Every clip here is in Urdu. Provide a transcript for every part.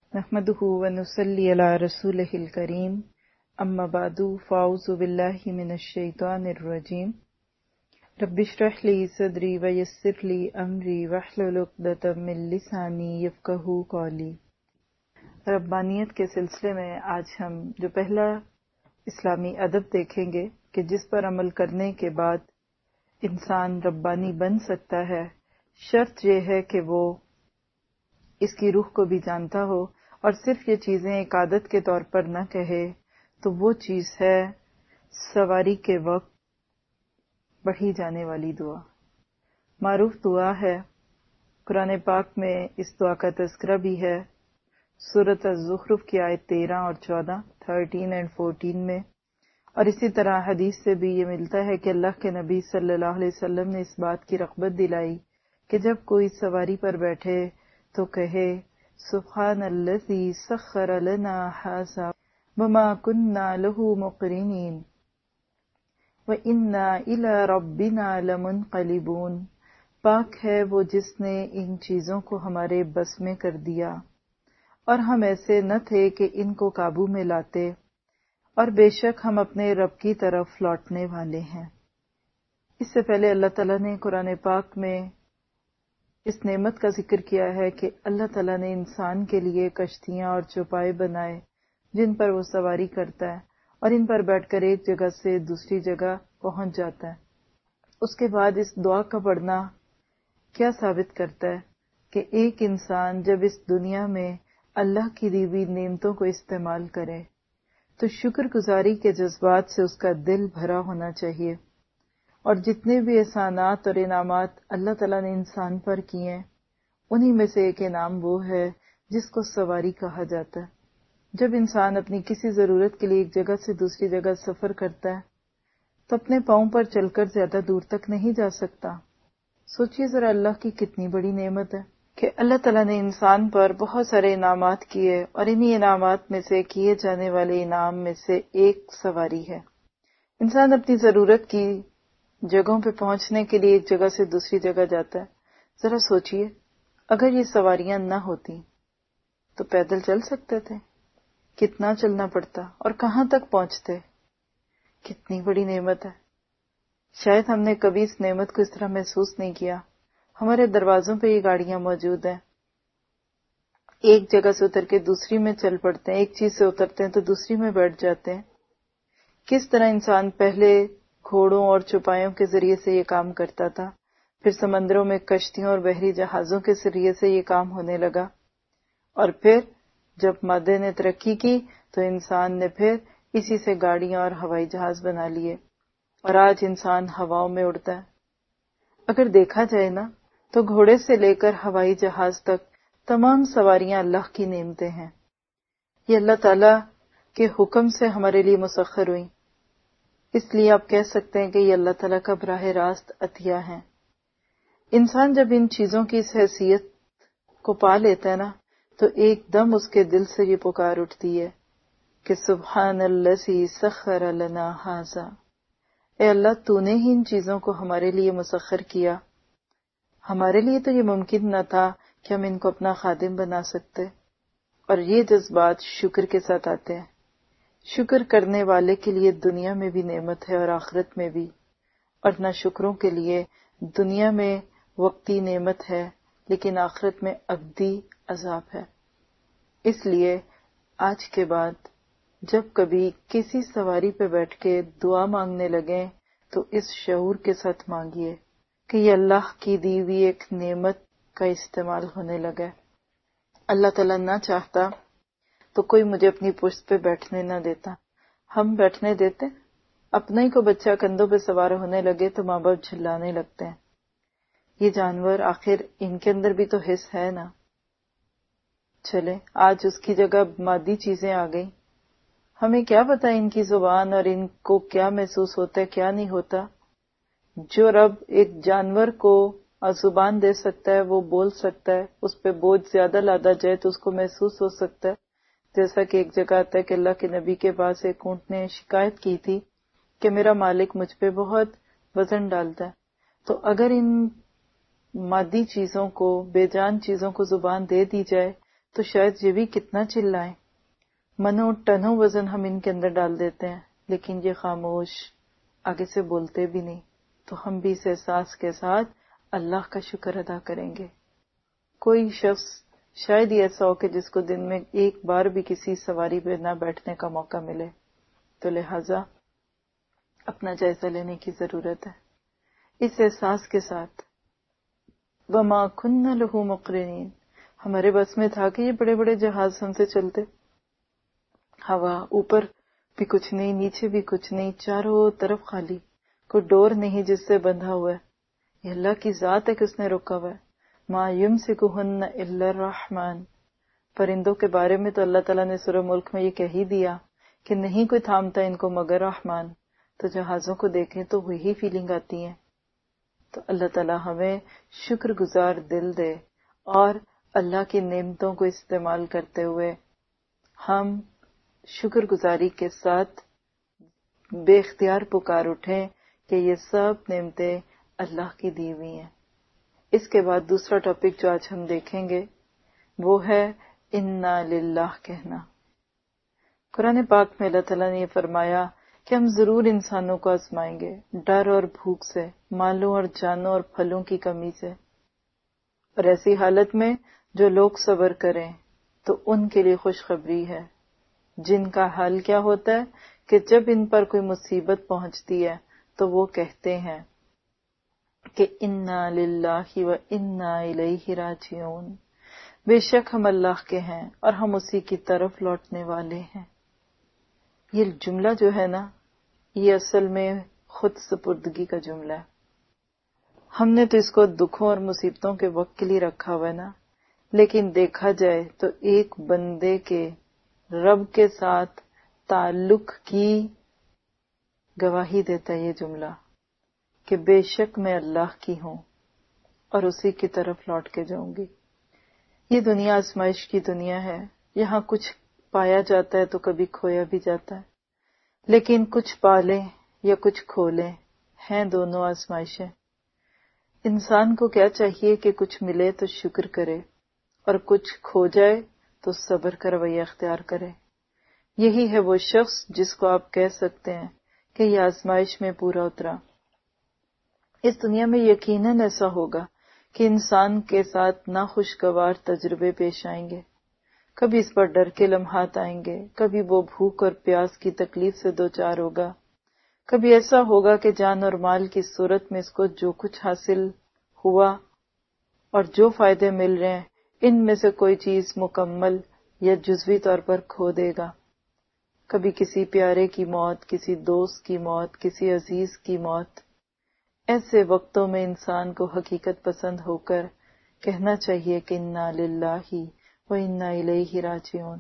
نحمده ونصلي على رسوله الكريم اما بعد فاعوذ بالله من الشیطان الرجیم رب اشرح لي صدري ويسر لي امري واحلل عقدة من لساني يفقهوا قولي۔ ربانیت کے سلسلے میں آج ہم جو پہلا اسلامی ادب دیکھیں گے کہ جس پر عمل کرنے کے بعد انسان ربانی بن سکتا ہے، شرط یہ ہے کہ وہ اس کی روح کو بھی جانتا ہو اور صرف یہ چیزیں ایک عادت کے طور پر نہ کہے، تو وہ چیز ہے سواری کے وقت پڑھی جانے والی دعا۔ معروف دعا ہے، قرآن پاک میں اس دعا کا تذکرہ بھی ہے، سورۃ الزخرف کی آیت 13 اور 14، 13 اور 14 میں، اور اسی طرح حدیث سے بھی یہ ملتا ہے کہ اللہ کے نبی صلی اللہ علیہ وسلم نے اس بات کی رغبت دلائی کہ جب کوئی سواری پر بیٹھے تو کہے سبحان الذی سخر لنا ھذا وما كنا له مقرنین وإنا إلی ربنا لمنقلبون۔ پاک ہے وہ جس نے ان چیزوں کو ہمارے بس میں کر دیا اور ہم ایسے نہ تھے کہ ان کو قابو میں لاتے، اور بے شک ہم اپنے رب کی طرف لوٹنے والے ہیں۔ اس سے پہلے اللہ تعالیٰ نے قرآن پاک میں اس نعمت کا ذکر کیا ہے کہ اللہ تعالیٰ نے انسان کے لیے کشتیاں اور چوپائے بنائے جن پر وہ سواری کرتا ہے اور ان پر بیٹھ کر ایک جگہ سے دوسری جگہ پہنچ جاتا ہے۔ اس کے بعد اس دعا کا پڑھنا کیا ثابت کرتا ہے کہ ایک انسان جب اس دنیا میں اللہ کی دی ہوئی نعمتوں کو استعمال کرے تو شکر گزاری کے جذبات سے اس کا دل بھرا ہونا چاہیے، اور جتنے بھی احسانات اور انعامات اللہ تعالیٰ نے انسان پر کیے ہیں انہی میں سے ایک انعام وہ ہے جس کو سواری کہا جاتا ہے۔ جب انسان اپنی کسی ضرورت کے لیے ایک جگہ سے دوسری جگہ سفر کرتا ہے تو اپنے پاؤں پر چل کر زیادہ دور تک نہیں جا سکتا۔ سوچئے ذرا اللہ کی کتنی بڑی نعمت ہے کہ اللہ تعالیٰ نے انسان پر بہت سارے انعامات کیے، اور انہی انعامات میں سے کیے جانے والے انعام میں سے ایک سواری ہے۔ انسان اپنی ضرورت کی جگہوں پہ پہنچنے کے لیے ایک جگہ سے دوسری جگہ جاتا ہے۔ ذرا سوچئے اگر یہ سواریاں نہ ہوتی تو پیدل چل سکتے تھے؟ کتنا چلنا پڑتا اور کہاں تک پہنچتے؟ کتنی بڑی نعمت ہے۔ شاید ہم نے کبھی اس نعمت کو اس طرح محسوس نہیں کیا۔ ہمارے دروازوں پہ یہ گاڑیاں موجود ہیں، ایک جگہ سے اتر کے دوسری میں چل پڑتے ہیں، ایک چیز سے اترتے ہیں تو دوسری میں بیٹھ جاتے ہیں۔ کس طرح انسان پہلے گھوڑوں اور چوپایوں کے ذریعے سے یہ کام کرتا تھا، پھر سمندروں میں کشتیوں اور بحری جہازوں کے ذریعے سے یہ کام ہونے لگا، اور پھر جب مادے نے ترقی کی تو انسان نے پھر اسی سے گاڑیاں اور ہوائی جہاز بنا لیے، اور آج انسان ہواؤں میں اڑتا ہے۔ اگر دیکھا جائے نا تو گھوڑے سے لے کر ہوائی جہاز تک تمام سواریاں اللہ کی نعمتیں ہیں۔ یہ اللہ تعالیٰ کے حکم سے ہمارے لیے مسخر ہوئی، اس لیے آپ کہہ سکتے ہیں کہ یہ اللہ تعالیٰ کا براہ راست عطیہ ہے۔ انسان جب ان چیزوں کی اس حیثیت کو پا لیتا ہے نا تو ایک دم اس کے دل سے یہ پکار اٹھتی ہے کہ سبحان الذی سخر لنا ھذا، اے اللہ تو نے ہی ان چیزوں کو ہمارے لیے مسخر کیا۔ ہمارے لیے تو یہ ممکن نہ تھا کہ ہم ان کو اپنا خادم بنا سکتے، اور یہ جذبات شکر کے ساتھ آتے ہیں۔ شکر کرنے والے کے لیے دنیا میں بھی نعمت ہے اور آخرت میں بھی، اور نہ شکروں کے لیے دنیا میں وقتی نعمت ہے لیکن آخرت میں ابدی عذاب ہے۔ اس لیے آج کے بعد جب کبھی کسی سواری پہ بیٹھ کے دعا مانگنے لگیں تو اس شعور کے ساتھ مانگیے کہ یہ اللہ کی دی ہوئی ایک نعمت کا استعمال ہونے لگا ہے۔ اللہ تعالیٰ نہ چاہتا تو کوئی مجھے اپنی پشت پہ بیٹھنے نہ دیتا۔ ہم بیٹھنے دیتے؟ اپنا ہی کو بچہ کندھوں پہ سوار ہونے لگے تو ماں باپ جھلانے لگتے ہیں۔ یہ جانور آخر ان کے اندر بھی تو حس ہے نا۔ چلے آج اس کی جگہ مادی چیزیں آ گئیں، ہمیں کیا پتا ان کی زبان اور ان کو کیا محسوس ہوتا ہے کیا نہیں ہوتا۔ جو رب ایک جانور کو زبان دے سکتا ہے، وہ بول سکتا ہے، اس پہ بوجھ زیادہ لادا جائے تو اس کو محسوس ہو سکتا ہے۔ جیسا کہ ایک جگہ آتا ہے کہ اللہ کے نبی کے پاس ایک اونٹ نے شکایت کی تھی کہ میرا مالک مجھ پہ بہت وزن ڈالتا ہے، تو اگر ان مادی چیزوں کو، بے جان چیزوں کو زبان دے دی جائے تو شاید یہ بھی کتنا چلائیں، منوں ٹنوں وزن ہم ان کے اندر ڈال دیتے ہیں، لیکن یہ خاموش، آگے سے بولتے بھی نہیں. تو ہم بھی اس احساس کے ساتھ اللہ کا شکر ادا کریں گے. کوئی شخص شاید ہی ایسا ہو کہ جس کو دن میں ایک بار بھی کسی سواری پہ نہ بیٹھنے کا موقع ملے، تو لہٰذا اپنا جائزہ لینے کی ضرورت ہے اس احساس کے ساتھ. وَمَا كُنَّا لَهُ مُقْرِنِينَ، ہمارے بس میں تھا کہ یہ بڑے بڑے جہاز ہم سے چلتے، ہوا اوپر بھی کچھ نہیں، نیچے بھی کچھ نہیں، چاروں طرف خالی، کوئی ڈور نہیں جس سے بندھا ہوا ہے. یہ اللہ کی ذات ہے کہ اس نے روکا ہوا ہے. ما یمسکہن الا الرحمن. پرندوں کے بارے میں تو اللہ تعالیٰ نے سورہ ملک میں یہ کہہ ہی دیا کہ نہیں کوئی تھامتا ان کو مگر رحمان. تو جہازوں کو دیکھیں تو وہی فیلنگ آتی ہے. تو اللہ تعالیٰ ہمیں شکر گزار دل دے، اور اللہ کی نعمتوں کو استعمال کرتے ہوئے ہم شکر گزاری کے ساتھ بے اختیار پکار اٹھیں کہ یہ سب نعمتیں اللہ کی دی ہوئی ہیں. اس کے بعد دوسرا ٹاپک جو آج ہم دیکھیں گے وہ ہے انا للہ کہنا. قرآن پاک میں اللہ تعالیٰ نے یہ فرمایا کہ ہم ضرور انسانوں کو آزمائیں گے، ڈر اور بھوک سے، مالوں اور جانوں اور پھلوں کی کمی سے. اور ایسی حالت میں جو لوگ صبر کریں تو ان کے لیے خوشخبری ہے، جن کا حال کیا ہوتا ہے کہ جب ان پر کوئی مصیبت پہنچتی ہے تو وہ کہتے ہیں کہ انا للہ و انا الیہ راجعون، بے شک ہم اللہ کے ہیں اور ہم اسی کی طرف لوٹنے والے ہیں. یہ جملہ جو ہے نا، یہ اصل میں خود سپردگی کا جملہ ہے. ہم نے تو اس کو دکھوں اور مصیبتوں کے وقت کے لیے رکھا ہوا ہے نا، لیکن دیکھا جائے تو ایک بندے کے رب کے ساتھ تعلق کی گواہی دیتا ہے یہ جملہ کہ بے شک میں اللہ کی ہوں اور اسی کی طرف لوٹ کے جاؤں گی. یہ دنیا آزمائش کی دنیا ہے، یہاں کچھ پایا جاتا ہے تو کبھی کھویا بھی جاتا ہے، لیکن کچھ پالیں یا کچھ کھولیں، ہیں دونوں آزمائشیں. انسان کو کیا چاہیے کہ کچھ ملے تو شکر کرے، اور کچھ کھو جائے تو صبر کا رویہ اختیار کرے. یہی ہے وہ شخص جس کو آپ کہہ سکتے ہیں کہ یہ آزمائش میں پورا اترا. اس دنیا میں یقیناً ایسا ہوگا کہ انسان کے ساتھ ناخوشگوار تجربے پیش آئیں گے. کبھی اس پر ڈر کے لمحات آئیں گے، کبھی وہ بھوک اور پیاس کی تکلیف سے دوچار ہوگا، کبھی ایسا ہوگا کہ جان اور مال کی صورت میں اس کو جو کچھ حاصل ہوا اور جو فائدے مل رہے ہیں ان میں سے کوئی چیز مکمل یا جزوی طور پر کھو دے گا. کبھی کسی پیارے کی موت، کسی دوست کی موت، کسی عزیز کی موت. ایسے وقتوں میں انسان کو حقیقت پسند ہو کر کہنا چاہیے کہ انا للہ و انا الیہ راجعون.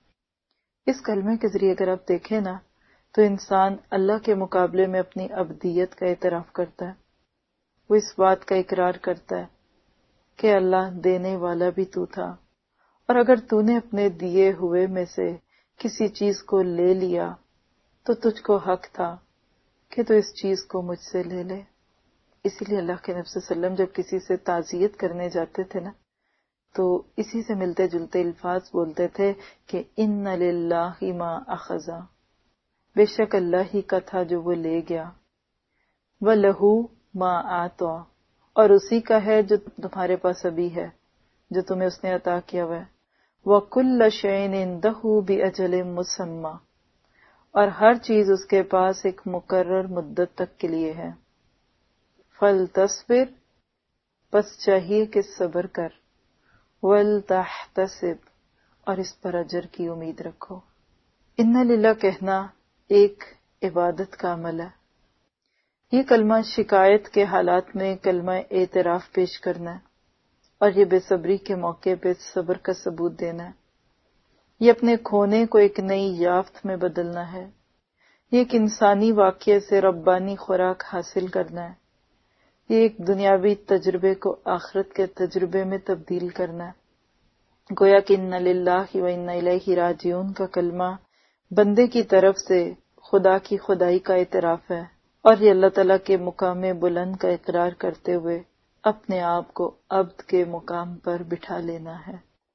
اس کلمے کے ذریعے اگر آپ دیکھیں نا تو انسان اللہ کے مقابلے میں اپنی ابدیت کا اعتراف کرتا ہے. وہ اس بات کا اقرار کرتا ہے کہ اللہ دینے والا بھی تو تھا، اور اگر تو نے اپنے دیے ہوئے میں سے کسی چیز کو لے لیا تو تجھ کو حق تھا کہ تو اس چیز کو مجھ سے لے لے. اسی لیے اللہ کے نبی صلی اللہ علیہ وسلم جب کسی سے تعزیت کرنے جاتے تھے نا تو اسی سے ملتے جلتے الفاظ بولتے تھے کہ ان للہ ما اخذ، بے شک اللہ ہی کا تھا جو وہ لے گیا، وَلَهُ مَا آتَا، اور اسی کا ہے جو تمہارے پاس ابھی ہے، جو تمہیں اس نے عطا کیا ہوا ہے. وَكُلَّ شَيْءٍ عِندَهُ بِأَجَلٍ مُّسَمًّى، اور ہر چیز اس کے پاس ایک مقرر مدت تک کے لیے ہے. فَلْتَصْبِرْ، پس چاہیے کہ صبر کر، وَلْتَحْتَسِبْ، اور اس پر اجر کی امید رکھو. اِنَّ لِلَّہ کہنا ایک عبادت کا عمل ہے. یہ کلمہ شکایت کے حالات میں کلمہ اعتراف پیش کرنا ہے، اور یہ بے صبری کے موقع پہ صبر کا ثبوت دینا ہے. یہ اپنے کھونے کو ایک نئی یافت میں بدلنا ہے. یہ ایک انسانی واقعے سے ربانی خوراک حاصل کرنا ہے. یہ ایک دنیاوی تجربے کو آخرت کے تجربے میں تبدیل کرنا ہے. گویا کہ انا للہ و انا الیہ راجعون کا کلمہ بندے کی طرف سے خدا کی خدائی کا اعتراف ہے، اور یہ اللہ تعالیٰ کے مقام بلند کا اقرار کرتے ہوئے اپنے آپ کو عبد کے مقام پر بٹھا لینا ہے.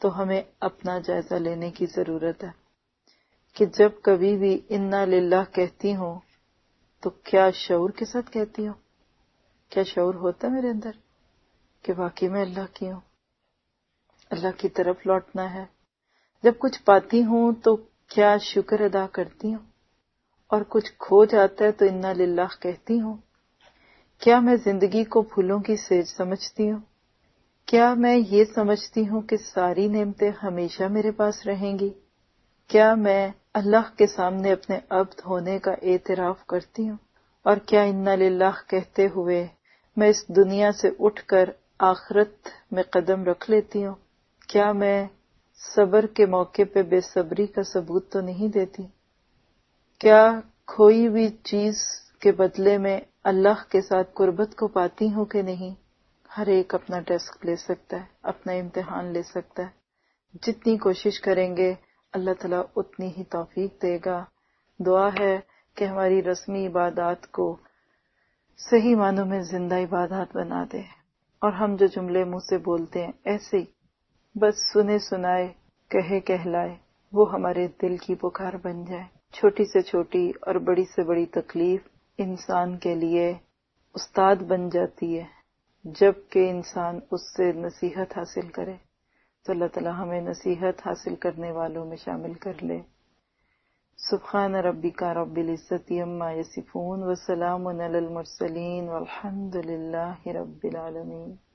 تو ہمیں اپنا جائزہ لینے کی ضرورت ہے کہ جب کبھی بھی انا للہ کہتی ہوں تو کیا شعور کے ساتھ کہتی ہوں؟ کیا شعور ہوتا ہے میرے اندر کہ واقعی میں اللہ کی ہوں، اللہ کی طرف لوٹنا ہے؟ جب کچھ پاتی ہوں تو کیا شکر ادا کرتی ہوں، اور کچھ کھو جاتا ہے تو انا للہ کہتی ہوں؟ کیا میں زندگی کو پھولوں کی سیج سمجھتی ہوں؟ کیا میں یہ سمجھتی ہوں کہ ساری نعمتیں ہمیشہ میرے پاس رہیں گی؟ کیا میں اللہ کے سامنے اپنے عبد ہونے کا اعتراف کرتی ہوں؟ اور کیا انا للہ کہتے ہوئے میں اس دنیا سے اٹھ کر آخرت میں قدم رکھ لیتی ہوں؟ کیا میں صبر کے موقع پہ بے صبری کا ثبوت تو نہیں دیتی؟ کیا کھوئی ہوئی چیز کے بدلے میں اللہ کے ساتھ قربت کو پاتی ہوں کہ نہیں؟ ہر ایک اپنا ٹیسٹ لے سکتا ہے، اپنا امتحان لے سکتا ہے۔ جتنی کوشش کریں گے اللہ تعالیٰ اتنی ہی توفیق دے گا۔ دعا ہے کہ ہماری رسمی عبادات کو صحیح معنوں میں زندہ عبادات بنا دے، اور ہم جو جملے منہ سے بولتے ہیں ایسے ہی بس سنے سنائے کہے کہلائے وہ ہمارے دل کی پکار بن جائے۔ چھوٹی سے چھوٹی اور بڑی سے بڑی تکلیف انسان کے لیے استاد بن جاتی ہے جب کہ انسان اس سے نصیحت حاصل کرے، تو اللہ تعالیٰ ہمیں نصیحت حاصل کرنے والوں میں شامل کر لے۔ سبحان ربک رب العزت عما یصفون وسلام علی المرسلین والحمد للہ رب العالمین۔